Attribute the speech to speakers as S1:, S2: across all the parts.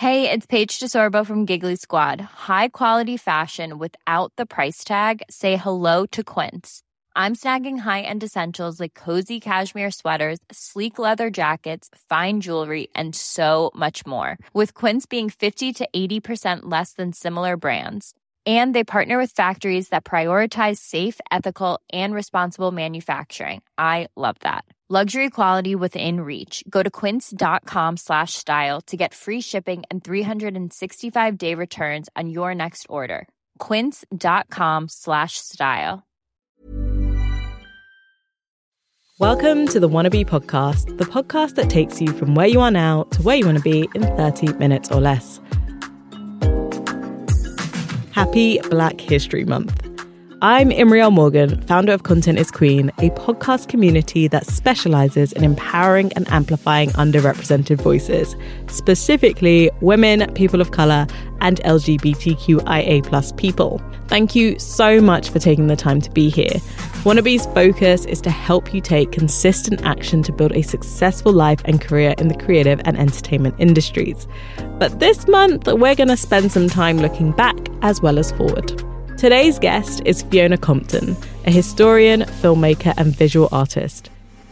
S1: Hey, it's Paige DeSorbo from Giggly Squad. High quality fashion without the price tag. Say hello to Quince. I'm snagging high-end essentials like cozy cashmere sweaters, sleek leather jackets, fine jewelry, and so much more. With Quince being 50 to 80% less than similar brands. And they partner with factories that prioritize safe, ethical, and responsible manufacturing. I love that. Luxury quality within reach. Go to quince.com/style to get free shipping and 365-day returns on your next order. Quince.com/style.
S2: Welcome to the Wannabe Podcast, the podcast that takes you from where you are now to where you want to be in 30 minutes or less. Happy Black History Month. I'm Imriel Morgan, founder of Content is Queen, a podcast community that specializes in empowering and amplifying underrepresented voices, specifically women, people of color, and LGBTQIA+ people. Thank you so much for taking the time to be here. Wannabe's focus is to help you take consistent action to build a successful life and career in the creative and entertainment industries. But this month, we're going to spend some time looking back as well as forward. Today's guest is Fiona Compton, a historian, filmmaker, and visual artist.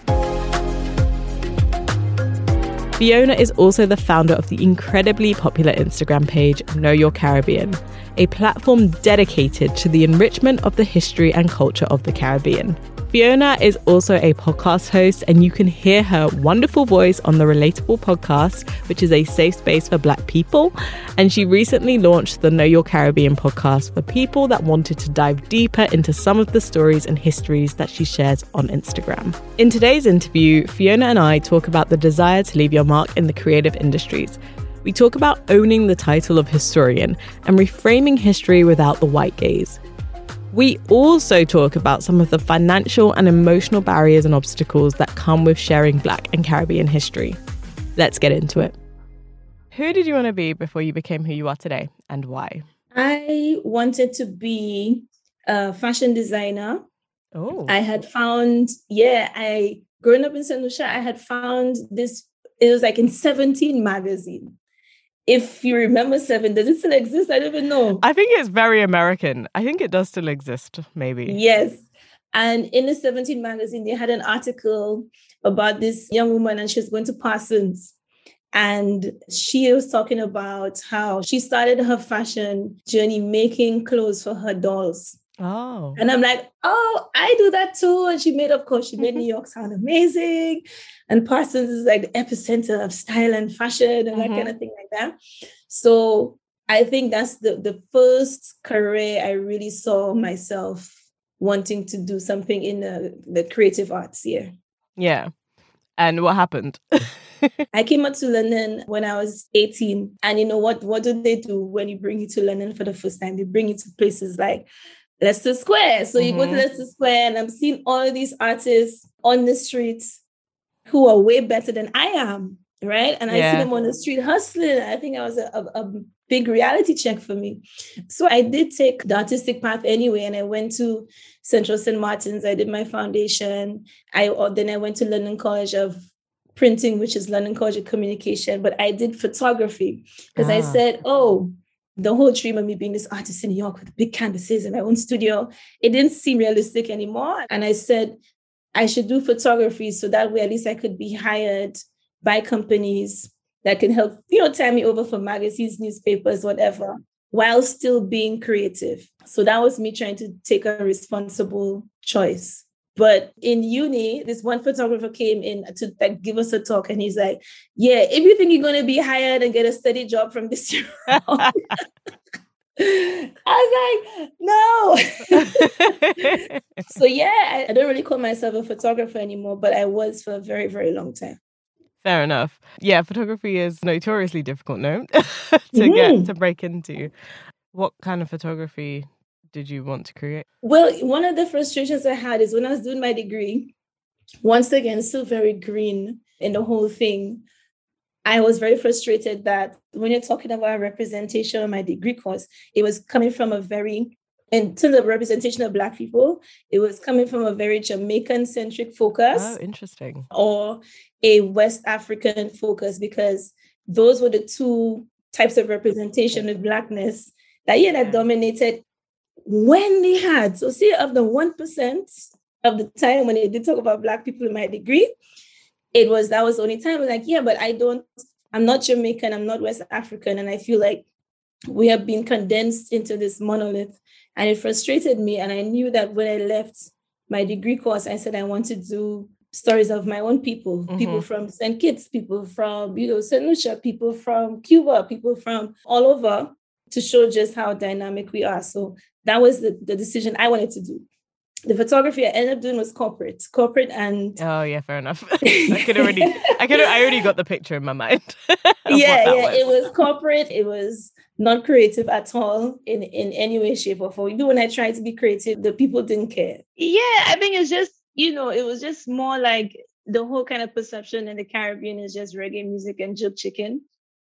S2: Fiona is also the founder of the incredibly popular Instagram page Know Your Caribbean, a platform dedicated to the enrichment of the history and culture of the Caribbean. Fiona is also a podcast host, and you can hear her wonderful voice on the Relatable podcast, which is a safe space for Black people. And she recently launched the Know Your Caribbean podcast for people that wanted to dive deeper into some of the stories and histories that she shares on Instagram. In today's interview, Fiona and I talk about the desire to leave your mark in the creative industries. We talk about owning the title of historian and reframing history without the white gaze. We also talk about some of the financial and emotional barriers and obstacles that come with sharing Black and Caribbean history. Let's get into it. Who did you want to be before you became who you are today, and why?
S3: I wanted to be a fashion designer.
S2: Oh.
S3: I had found, growing up in St. Lucia, I had found this, it was like in 17 magazine. If you remember Seven, does it still exist? I don't even know.
S2: I think it's very American. I think it does still exist, maybe.
S3: Yes. And in the 17 magazine, they had an article about this young woman, and she was going to Parsons. And she was talking about how she started her fashion journey making clothes for her dolls.
S2: Oh.
S3: And I'm like, oh, I do that too. And she made New York sound amazing. And Parsons is like the epicenter of style and fashion and that kind of thing like that. So I think that's the first career I really saw myself wanting to do something in the creative arts here.
S2: Yeah. And what happened?
S3: I came out to London when I was 18. And you know what do they do when you bring you to London for the first time? They bring you to places like Leicester Square. So you go to Leicester Square, and I'm seeing all of these artists on the streets who are way better than I am, right? And I see them on the street hustling. I think that was a big reality check for me. So I did take the artistic path anyway, and I went to Central St. Martin's. I did my foundation. Then I went to London College of Printing, which is London College of Communication. But I did photography because I said, the whole dream of me being this artist in New York with big canvases and my own studio, it didn't seem realistic anymore. And I said, I should do photography so that way at least I could be hired by companies that can help, tie me over for magazines, newspapers, whatever, while still being creative. So that was me trying to take a responsible choice. But in uni, this one photographer came in to give us a talk, and he's like, yeah, if you think you're going to be hired and get a steady job from this year on, I was like, no. So I don't really call myself a photographer anymore, but I was for a very, very long time.
S2: Fair enough. Yeah, photography is notoriously difficult, no? to break into. What kind of photography did you want to create?
S3: Well, one of the frustrations I had is when I was doing my degree, once again, still very green in the whole thing. I was very frustrated that when you're talking about representation on my degree course, it was coming from in terms of representation of Black people, it was coming from a very Jamaican-centric focus.
S2: Oh, interesting.
S3: Or a West African focus, because those were the two types of representation with Blackness that dominated when they had. So see, of the 1% of the time when they did talk about Black people in my degree, that was the only time I was like, yeah, but I'm not Jamaican, I'm not West African. And I feel like we have been condensed into this monolith, and it frustrated me. And I knew that when I left my degree course, I said I want to do stories of my own people, people from St. Kitts, people from, St. Lucia, people from Cuba, people from all over, to show just how dynamic we are. So that was the decision I wanted to do. The photography I ended up doing was corporate, and
S2: oh yeah, fair enough. I already got the picture in my mind.
S3: It was corporate. It was not creative at all in any way, shape, or form. Even when I tried to be creative, the people didn't care. Yeah, I think it's just, it was just more like the whole kind of perception in the Caribbean is just reggae music and jerk chicken.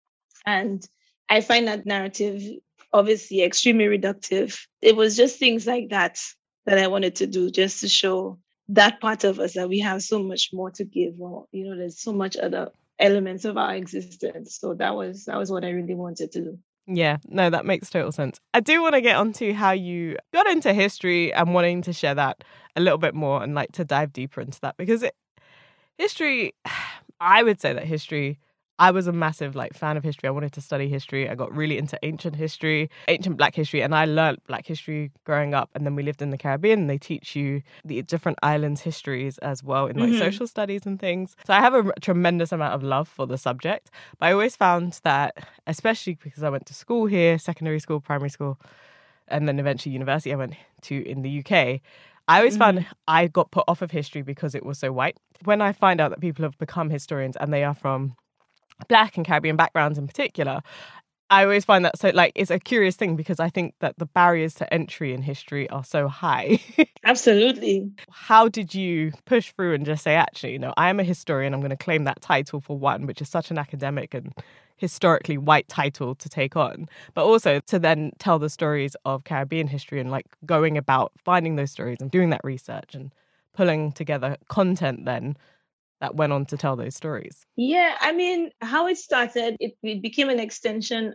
S3: And I find that narrative obviously extremely reductive. It was just things like that I wanted to do, just to show that part of us, that we have so much more to give, or, there's so much other elements of our existence. So that was what I really wanted to do.
S2: Yeah, no, that makes total sense. I do want to get onto how you got into history and wanting to share that a little bit more and to dive deeper into that, because history, I would say that history, I was a massive fan of history. I wanted to study history. I got really into ancient Black history, and I learned Black history growing up. And then we lived in the Caribbean, and they teach you the different islands' histories as well in social studies and things. So I have a tremendous amount of love for the subject. But I always found that, especially because I went to school here, secondary school, primary school, and then eventually university I went to in the UK, I always found I got put off of history because it was so white. When I find out that people have become historians and they are from Black and Caribbean backgrounds in particular, I always find that so it's a curious thing, because I think that the barriers to entry in history are so high.
S3: Absolutely.
S2: How did you push through and just say, actually, I am a historian, I'm going to claim that title for one, which is such an academic and historically white title to take on, but also to then tell the stories of Caribbean history and going about finding those stories and doing that research and pulling together content then that went on to tell those stories?
S3: Yeah, I mean, how it started, it became an extension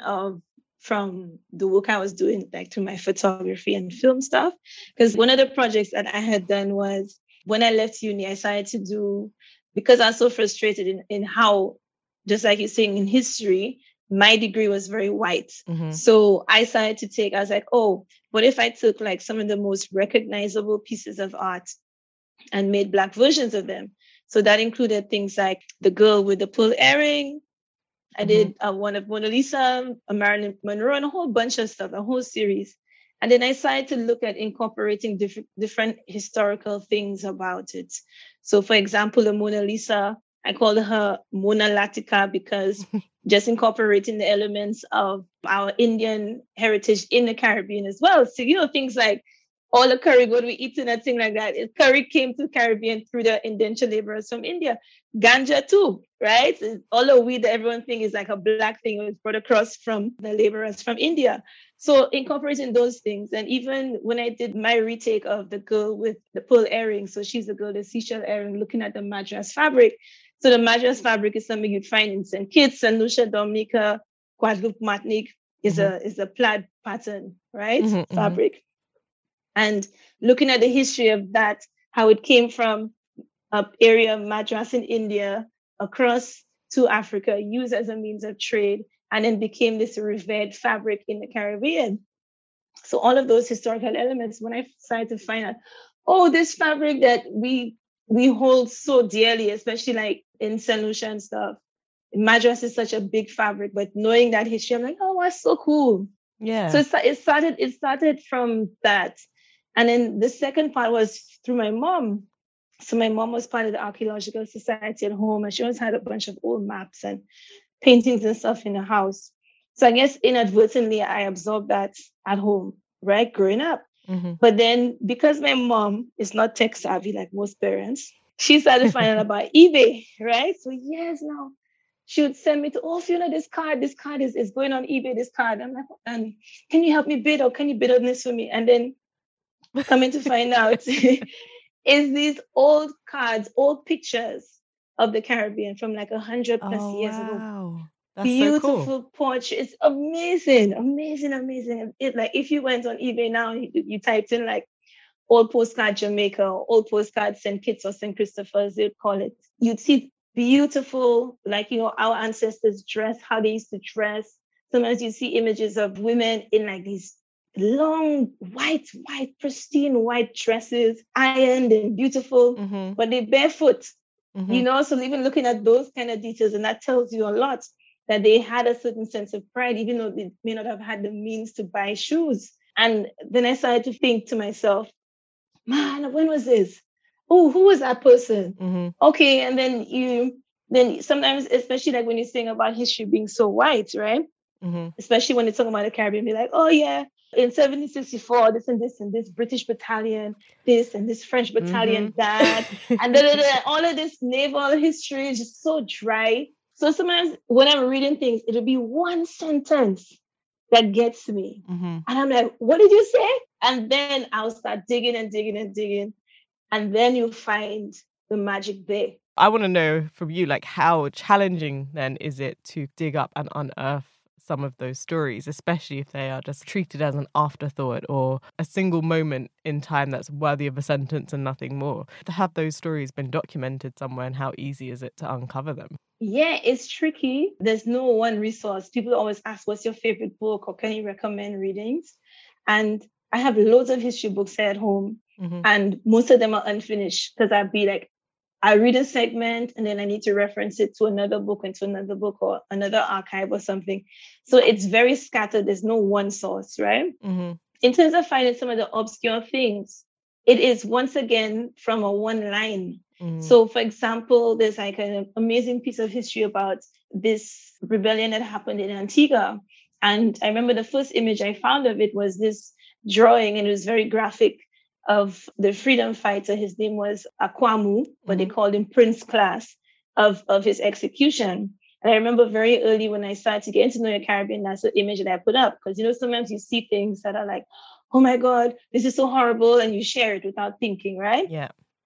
S3: from the work I was doing, to my photography and film stuff. Because one of the projects that I had done was, when I left uni, I started to do, because I was so frustrated in how, just like you're saying, in history, my degree was very white. So I started to I was like, oh, what if I took some of the most recognizable pieces of art and made Black versions of them? So that included things like the girl with the pearl earring. I did one of Mona Lisa, Marilyn Monroe, and a whole bunch of stuff, a whole series. And then I started to look at incorporating different historical things about it. So, for example, the Mona Lisa, I called her Mona Latica, because just incorporating the elements of our Indian heritage in the Caribbean as well. So, things like all the curry what we eat and a thing like that. Curry came to the Caribbean through the indentured laborers from India. Ganja too, right? All the weed that everyone thinks is a Black thing, was brought across from the laborers from India. So incorporating those things. And even when I did my retake of the girl with the pearl earring, so she's the girl, the seashell earring, looking at the Madras fabric. So the Madras fabric is something you'd find in St. Kitts, St. Lucia, Dominica, Guadeloupe, Martinique, is a plaid pattern, right? Fabric. And looking at the history of that, how it came from an area of Madras in India across to Africa, used as a means of trade, and then became this revered fabric in the Caribbean. So all of those historical elements, when I started to find out, this fabric that we hold so dearly, especially in St. Lucia and stuff, Madras is such a big fabric, but knowing that history, I'm like, oh, that's so cool.
S2: Yeah.
S3: So it started from that. And then the second part was through my mom. So my mom was part of the Archaeological Society at home, and she always had a bunch of old maps and paintings and stuff in the house. So I guess inadvertently, I absorbed that at home, right, growing up. But then because my mom is not tech savvy like most parents, she started finding out about eBay, right? So years now, she would send me to, Fiona, this card is going on eBay, this card. I'm like, can you help me bid, or can you bid on this for me? And then coming to find out is these old cards, old pictures of the Caribbean from 100 plus years ago.
S2: That's
S3: beautiful
S2: so cool.
S3: portrait. It's amazing, amazing, amazing. It like if you went on eBay now, you typed in like old postcard Jamaica, or old postcard St. Kitts or St. Christopher's, they'd call it. You'd see beautiful, like, our ancestors dress, how they used to dress. Sometimes you see images of women in like these long, white, pristine white dresses, ironed and beautiful, but they're barefoot, So even looking at those kind of details, and that tells you a lot that they had a certain sense of pride, even though they may not have had the means to buy shoes. And then I started to think to myself, man, when was this? Oh, who was that person? Okay, and then sometimes, especially like when you're saying about history being so white, right? Especially when you're talking about the Caribbean, be like, oh yeah, in 1764, this and this British battalion, this and this French battalion, that, and all of this naval history is just so dry. So sometimes when I'm reading things, it'll be one sentence that gets me. And I'm like, what did you say? And then I'll start digging and digging and digging. And then you'll find the magic there.
S2: I want to know from you, like, how challenging then is it to dig up and unearth some of those stories, especially if they are just treated as an afterthought or a single moment in time that's worthy of a sentence and nothing more? Have those stories been documented somewhere, and how easy is it to uncover them?
S3: Yeah, it's tricky. There's no one resource. People always ask, what's your favorite book, or can you recommend readings? And I have loads of history books at home, and most of them are unfinished, because I'd be like, I read a segment and then I need to reference it to another book and to another book or another archive or something. So it's very scattered. There's no one source, right? In terms of finding some of the obscure things, it is once again from a one line. So for example, there's like an amazing piece of history about this rebellion that happened in Antigua. And I remember the first image I found of it was this drawing, and it was very graphic, of the freedom fighter. His name was Akwamu, but they called him Prince Class, of his execution. And I remember very early when I started to get into Know Your Caribbean, that's the image that I put up. Because, sometimes you see things that are like, oh my God, this is so horrible. And you share it without thinking, right?
S2: Yeah.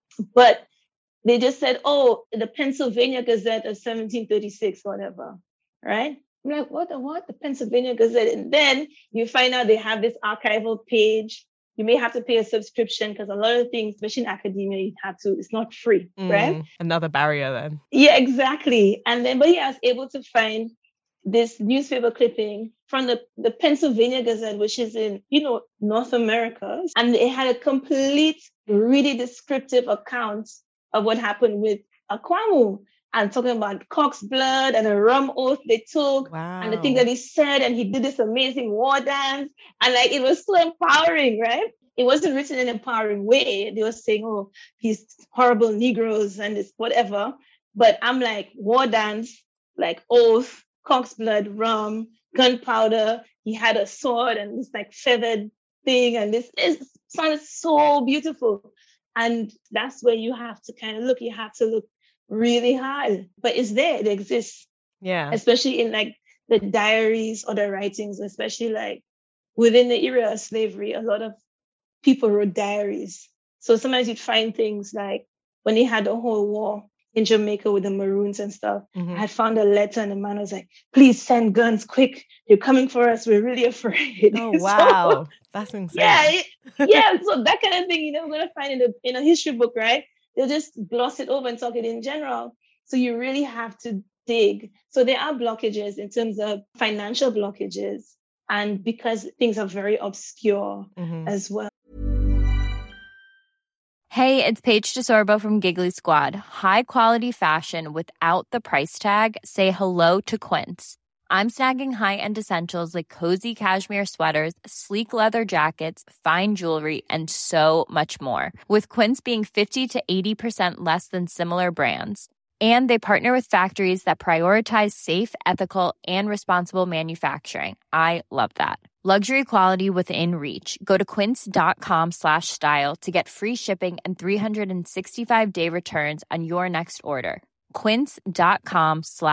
S3: But they just said, oh, the Pennsylvania Gazette of 1736, whatever, right? I'm like, what? The Pennsylvania Gazette? And then you find out they have this archival page. You may have to pay a subscription, because a lot of things, especially in academia, it's not free, right?
S2: Another barrier then.
S3: Yeah, exactly. And then, but I was able to find this newspaper clipping from the Pennsylvania Gazette, which is in, North America. And it had a complete, really descriptive account of what happened with Akwamu. And talking about cock's blood and a rum oath they took, and the thing that he said, and he did this amazing war dance, and like it was so empowering, right? It wasn't written in an empowering way. They were saying, "Oh, he's horrible Negroes and this whatever," but I'm like, war dance, like oath, cock's blood, rum, gunpowder. He had a sword and this like feathered thing, and this sounded so beautiful. And that's where you have to kind of look. You have to look really hard, but it's there. It exists.
S2: Yeah.
S3: Especially in like the diaries or the writings, especially like within the era of slavery, a lot of people wrote diaries. So sometimes you'd find things like when they had the whole war in Jamaica with the Maroons and stuff, I had found a letter and the man was like, please send guns quick. They're coming for us. We're really afraid.
S2: Oh, wow. That's insane.
S3: Yeah. So that kind of thing you're never going to find in a history book, right? They'll just gloss it over and talk it in general. So you really have to dig. So there are blockages in terms of financial blockages, and because things are very obscure as well.
S1: Hey, it's Paige DeSorbo from Giggly Squad. High quality fashion without the price tag. Say hello to Quince. I'm snagging high-end essentials like cozy cashmere sweaters, sleek leather jackets, fine jewelry, and so much more. With Quince being 50 to 80% less than similar brands. And they partner with factories that prioritize safe, ethical, and responsible manufacturing. I love that. Luxury quality within reach. Go to quince.com/style to get free shipping and 365-day returns on your next order.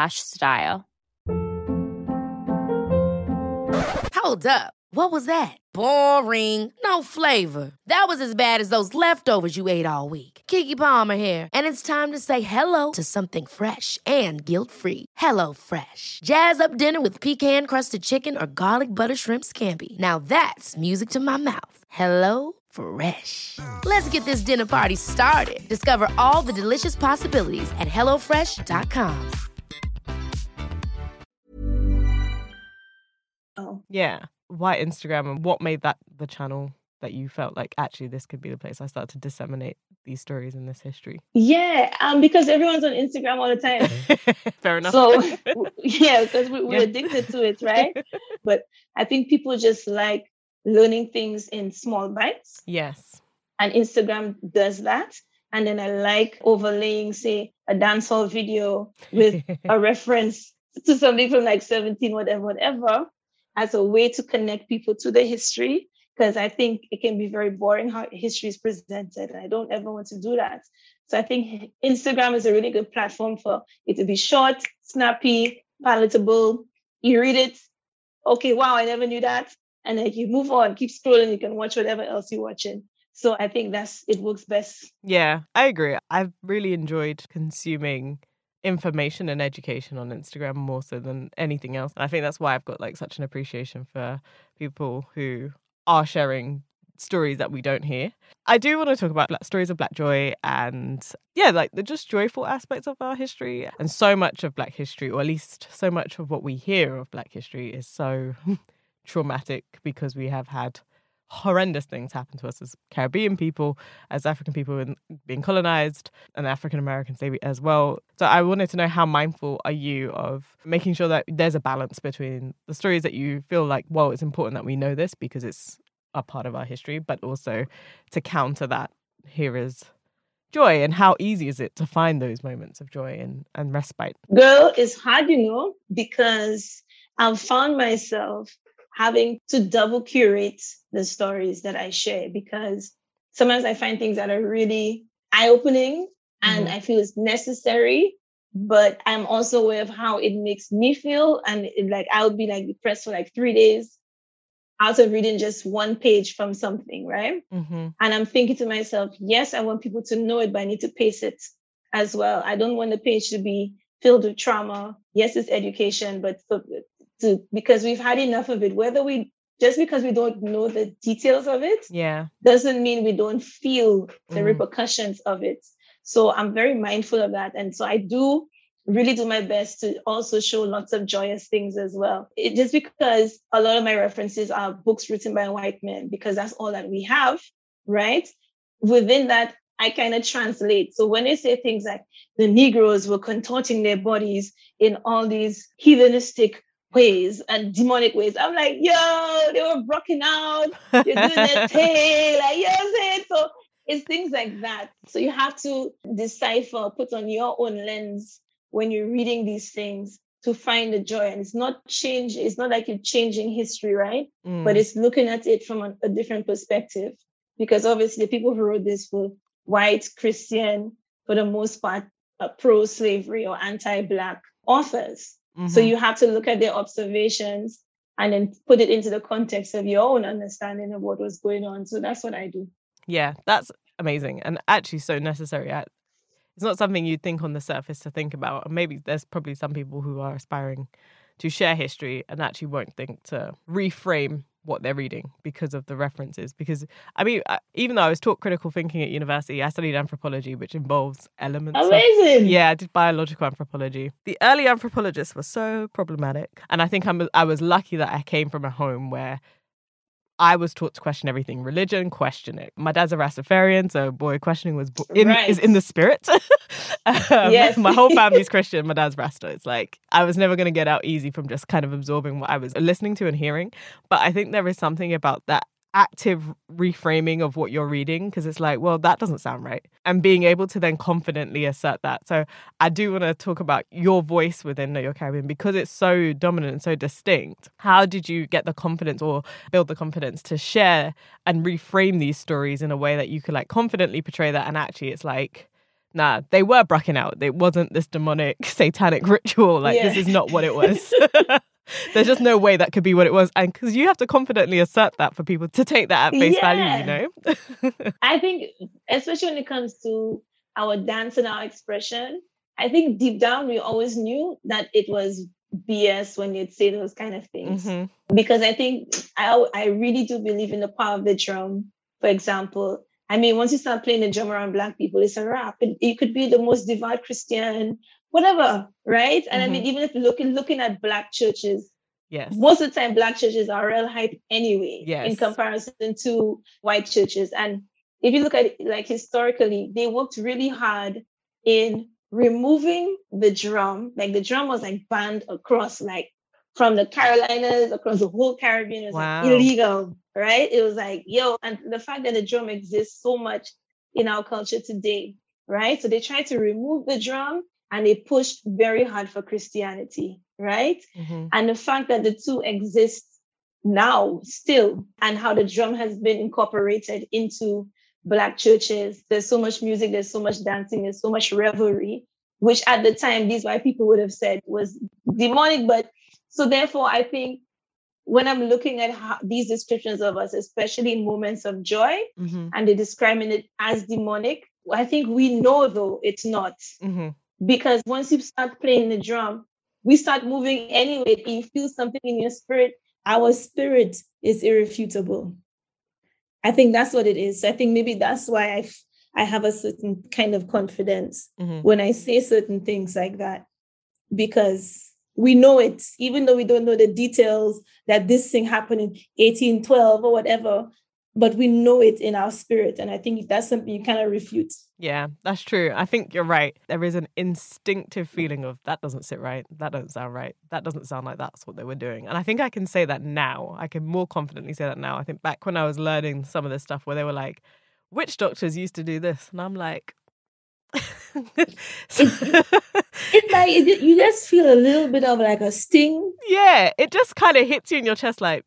S1: Quince.com/style.
S4: Hold up. What was that? Boring. No flavor. That was as bad as those leftovers you ate all week. Keke Palmer here. And it's time to say hello to something fresh and guilt-free. Hello Fresh. Jazz up dinner with pecan-crusted chicken or garlic butter shrimp scampi. Now that's music to my mouth. Hello Fresh. Let's get this dinner party started. Discover all the delicious possibilities at HelloFresh.com.
S3: Oh.
S2: Yeah. Why Instagram, and what made that the channel that you felt like, actually, this could be the place I start to disseminate these stories and this history?
S3: Yeah, because everyone's on Instagram all the time.
S2: Fair enough.
S3: So, yeah, because we're addicted to it, right? But I think people just like learning things in small bites.
S2: Yes.
S3: And Instagram does that. And then I like overlaying, say, a dancehall video with a reference to something from like 17, whatever, as a way to connect people to the history. Because I think it can be very boring how history is presented. And I don't ever want to do that. So I think Instagram is a really good platform for it to be short, snappy, palatable. You read it, okay, wow, I never knew that. And then you move on, keep scrolling, you can watch whatever else you're watching. So I think it works best.
S2: Yeah, I agree. I've really enjoyed consuming information and education on Instagram more so than anything else. And I think that's why I've got like such an appreciation for people who are sharing stories that we don't hear. I do want to talk about stories of Black joy and like the just joyful aspects of our history. And so much of Black history, or at least so much of what we hear of Black history, is so traumatic because we have had horrendous things happen to us as Caribbean people, as African people being colonized, and African American slavery as well. So I wanted to know, how mindful are you of making sure that there's a balance between the stories that you feel like, well, it's important that we know this because it's a part of our history, but also to counter that, here is joy, and how easy is it to find those moments of joy and respite?
S3: Girl, it's hard, because I've found myself having to double curate the stories that I share, because sometimes I find things that are really eye-opening and I feel it's necessary, but I'm also aware of how it makes me feel. And I would be like depressed for like 3 days out of reading just one page from something, right? Mm-hmm. And I'm thinking to myself, yes, I want people to know it, but I need to pace it as well. I don't want the page to be filled with trauma. Yes, it's education, but because we've had enough of it, just because we don't know the details of it, doesn't mean we don't feel the repercussions of it. So I'm very mindful of that. And so I do really do my best to also show lots of joyous things as well. Just because a lot of my references are books written by white men, because that's all that we have, right? Within that, I kind of translate. So when they say things like the Negroes were contorting their bodies in all these heathenistic ways and demonic ways, I'm like, yo, they were broken out, they're doing their tail, like, you know what I'm saying? So it's things like that. So you have to decipher, put on your own lens when you're reading these things to find the joy. And it's not like you're changing history, right? But it's looking at it from a different perspective. Because obviously the people who wrote this were white, Christian, for the most part, pro-slavery or anti-Black authors. Mm-hmm. So you have to look at their observations and then put it into the context of your own understanding of what was going on. So that's what I do.
S2: Yeah, that's amazing and actually so necessary. It's not something you'd think on the surface to think about. And maybe there's probably some people who are aspiring to share history and actually won't think to reframe what they're reading because of the references. Because, I mean, even though I was taught critical thinking at university, I studied anthropology, which involves elements
S3: Amazing!
S2: Yeah, I did biological anthropology. The early anthropologists were so problematic. And I think I was lucky that I came from a home where I was taught to question everything. Religion, question it. My dad's a Rastafarian, so boy, questioning is in the spirit. Yes. My whole family's Christian. My dad's Rasta. It's like I was never going to get out easy from just kind of absorbing what I was listening to and hearing. But I think there is something about that active reframing of what you're reading, because it's like, well, that doesn't sound right. And being able to then confidently assert that. So I do want to talk about your voice within Know Your Caribbean, because it's so dominant and so distinct. How did you get the confidence or build the confidence to share and reframe these stories in a way that you could like confidently portray that? And actually it's like, nah, they were bracking out. It wasn't this demonic satanic ritual. Like, This is not what it was. There's just no way that could be what it was. And because you have to confidently assert that for people to take that at face value, you know?
S3: I think, especially when it comes to our dance and our expression, I think deep down we always knew that it was BS when you'd say those kind of things. Because I think I really do believe in the power of the drum, for example. I mean, once you start playing the drum around Black people, it's a wrap. It could be the most devout Christian, whatever, right? And I mean, even if you're looking at Black churches, most of the time Black churches are real hype anyway, in comparison to white churches. And if you look at it, like historically, they worked really hard in removing the drum. Like the drum was like banned across, like from the Carolinas across the whole Caribbean. It was like illegal, right? It was like, and the fact that the drum exists so much in our culture today, right? So they tried to remove the drum and they pushed very hard for Christianity, right? And the fact that the two exist now still, and how the drum has been incorporated into Black churches. There's so much music, there's so much dancing, there's so much revelry, which at the time these white people would have said was demonic. But so therefore, I think when I'm looking at these descriptions of us, especially in moments of joy, and they're describing it as demonic, I think we know though it's not. Because once you start playing the drum, we start moving anyway. You feel something in your spirit. Our spirit is irrefutable. I think that's what it is. So I think maybe that's why I have a certain kind of confidence when I say certain things like that, because we know it, even though we don't know the details that this thing happened in 1812 or whatever, but we know it in our spirit. And I think that's something you cannot refute.
S2: Yeah, that's true. I think you're right. There is an instinctive feeling of that doesn't sit right. That doesn't sound right. That doesn't sound like that's what they were doing. And I think I can say that now. I can more confidently say that now. I think back when I was learning some of this stuff where they were like, witch doctors used to do this. And I'm like...
S3: It's like you just feel a little bit of like a sting.
S2: Yeah, it just kind of hits you in your chest like,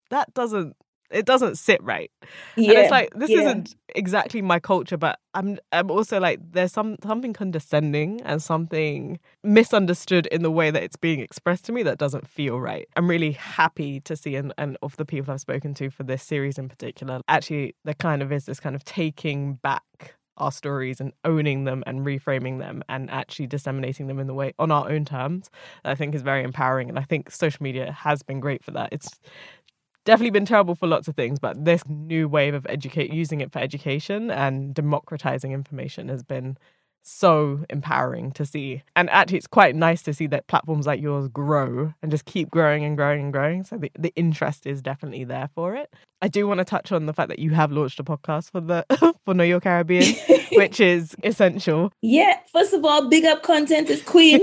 S2: it doesn't sit right. And it's like, this isn't exactly my culture, but I'm also like, there's something condescending and something misunderstood in the way that it's being expressed to me that doesn't feel right. I'm really happy to see, and of the people I've spoken to for this series in particular, actually there kind of is this kind of taking back our stories and owning them and reframing them and actually disseminating them in the way on our own terms that I think is very empowering. And I think social media has been great for that. It's definitely been terrible for lots of things, but this new wave of using it for education and democratizing information has been so empowering to see. And actually it's quite nice to see that platforms like yours grow and just keep growing and growing and growing. So the interest is definitely there for it. I do want to touch on the fact that you have launched a podcast for Know Your Caribbean, which is essential.
S3: Yeah, first of all, big up Content is queen.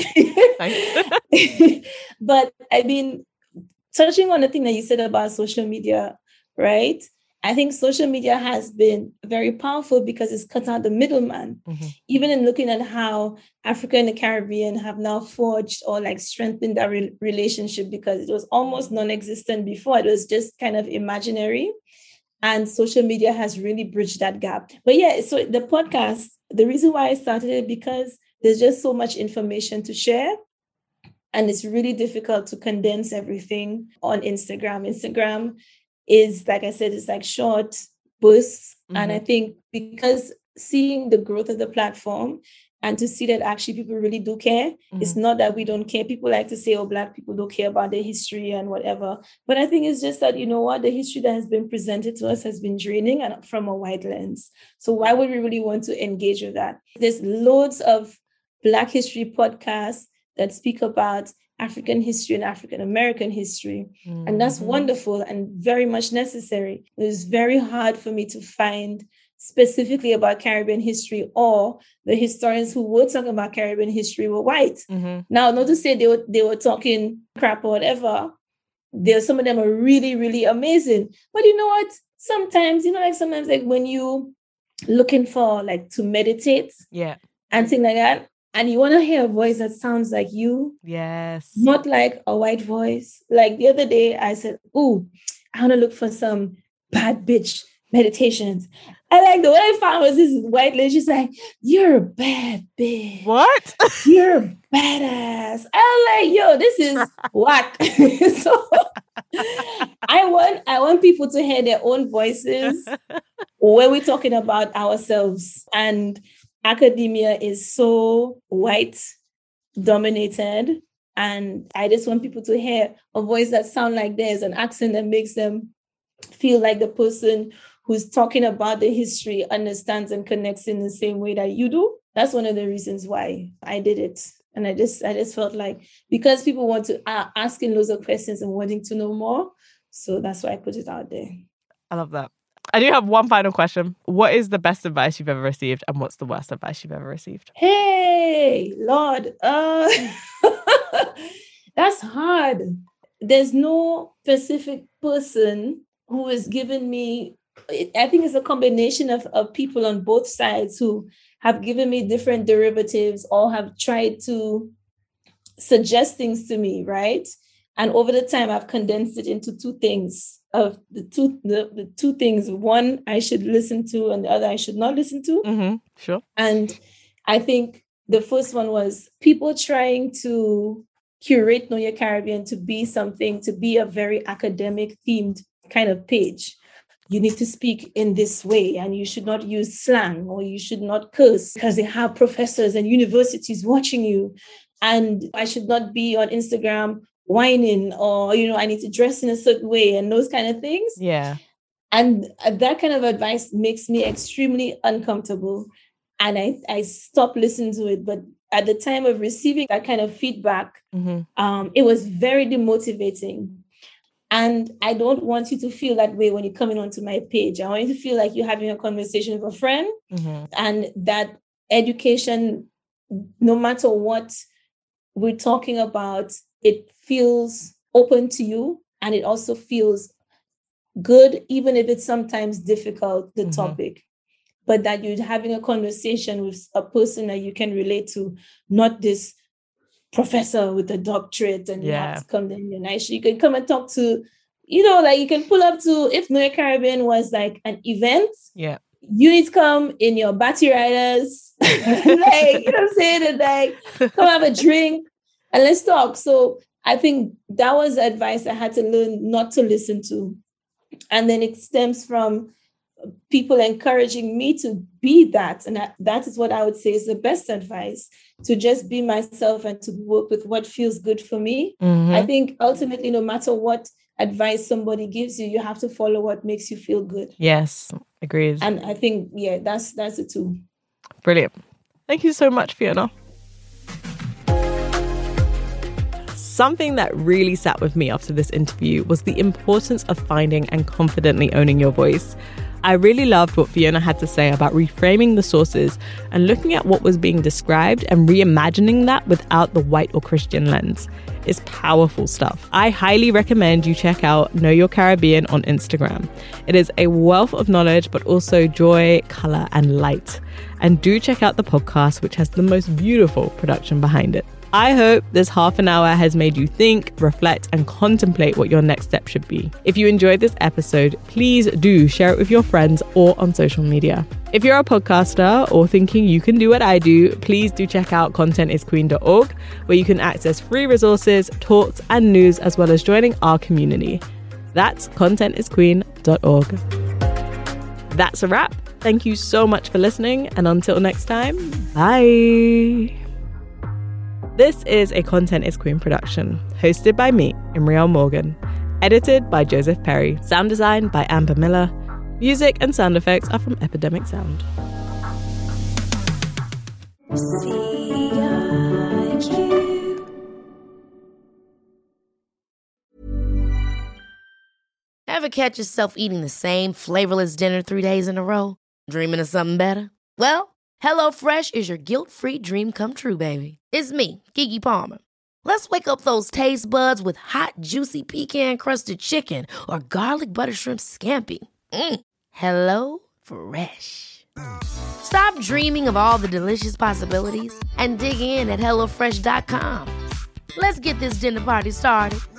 S2: Thanks.
S3: But I mean, touching on the thing that you said about social media, right? I think social media has been very powerful because it's cut out the middleman. Even in looking at how Africa and the Caribbean have now forged or like strengthened that relationship, because it was almost non-existent before. It was just kind of imaginary. And social media has really bridged that gap. But yeah, so the podcast, the reason why I started it, because there's just so much information to share. And it's really difficult to condense everything on Instagram. Instagram is, like I said, it's like short bursts. And I think because seeing the growth of the platform and to see that actually people really do care, it's not that we don't care. People like to say, oh, Black people don't care about their history and whatever. But I think it's just that, you know what, the history that has been presented to us has been draining and from a white lens. So why would we really want to engage with that? There's loads of Black history podcasts that speak about African history and African American history. And that's wonderful and very much necessary. It was very hard for me to find specifically about Caribbean history, or the historians who were talking about Caribbean history were white. Now, not to say they were talking crap or whatever. Some of them are really, really amazing. But you know what? Sometimes, sometimes like when you looking for like to meditate and things like that, and you want to hear a voice that sounds like you.
S2: Yes.
S3: Not like a white voice. Like the other day I said, oh, I want to look for some bad bitch meditations. And like the way I found was this white lady, she's like, you're a bad bitch.
S2: What?
S3: You're a badass. I'm like, yo, this is whack. So I want people to hear their own voices when we're talking about ourselves. And academia is so white dominated. And I just want people to hear a voice that sounds like theirs, an accent that makes them feel like the person who's talking about the history understands and connects in the same way that you do. That's one of the reasons why I did it. And I just felt like, because people want to asking loads of questions and wanting to know more. So that's why I put it out there.
S2: I love that. I do have one final question. What is the best advice you've ever received, and what's the worst advice you've ever received?
S3: Hey, Lord. That's hard. There's no specific person who has given me, I think it's a combination of people on both sides who have given me different derivatives or have tried to suggest things to me, right? And over the time, I've condensed it into two things. Of the two things, one I should listen to and the other I should not listen to.
S2: Mm-hmm. Sure.
S3: And I think the first one was people trying to curate Know Your Caribbean to be a very academic themed kind of page. You need to speak in this way and you should not use slang or you should not curse because they have professors and universities watching you. And I should not be on Instagram whining or, I need to dress in a certain way and those kind of things.
S2: Yeah.
S3: And that kind of advice makes me extremely uncomfortable. And I stopped listening to it. But at the time of receiving that kind of feedback, it was very demotivating. And I don't want you to feel that way when you're coming onto my page. I want you to feel like you're having a conversation with a friend and that education, no matter what we're talking about, it feels open to you and it also feels good, even if it's sometimes difficult, the topic. But that you're having a conversation with a person that you can relate to, not this professor with a doctorate and you have to come in your nice. You can come and talk to, like you can pull up to, if Know Your Caribbean was like an event, you need to come in your batty riders, like, you know what I'm saying? And like, come have a drink and let's talk. So I think that was advice I had to learn not to listen to. And then it stems from people encouraging me to be that. And that is what I would say is the best advice, to just be myself and to work with what feels good for me. I think ultimately, no matter what advice somebody gives you, you have to follow what makes you feel good.
S2: Yes, agreed.
S3: And I think, that's the two.
S2: Brilliant. Thank you so much, Fiona. Something that really sat with me after this interview was the importance of finding and confidently owning your voice. I really loved what Fiona had to say about reframing the sources and looking at what was being described and reimagining that without the white or Christian lens. It's powerful stuff. I highly recommend you check out Know Your Caribbean on Instagram. It is a wealth of knowledge, but also joy, color, and light. And do check out the podcast, which has the most beautiful production behind it. I hope this half an hour has made you think, reflect, and contemplate what your next step should be. If you enjoyed this episode, please do share it with your friends or on social media. If you're a podcaster or thinking you can do what I do, please do check out contentisqueen.org, where you can access free resources, talks, and news, as well as joining our community. That's contentisqueen.org. That's a wrap. Thank you so much for listening, and until next time, bye. This is a Content is Queen production, hosted by me, Imriel Morgan, edited by Joseph Perry, sound design by Amber Miller. Music and sound effects are from Epidemic Sound.
S4: Ever catch yourself eating the same flavorless dinner 3 days in a row? Dreaming of something better? Well, HelloFresh is your guilt-free dream come true, baby. It's me, Keke Palmer. Let's wake up those taste buds with hot, juicy pecan-crusted chicken or garlic butter shrimp scampi. Hello Fresh. Stop dreaming of all the delicious possibilities and dig in at HelloFresh.com. Let's get this dinner party started.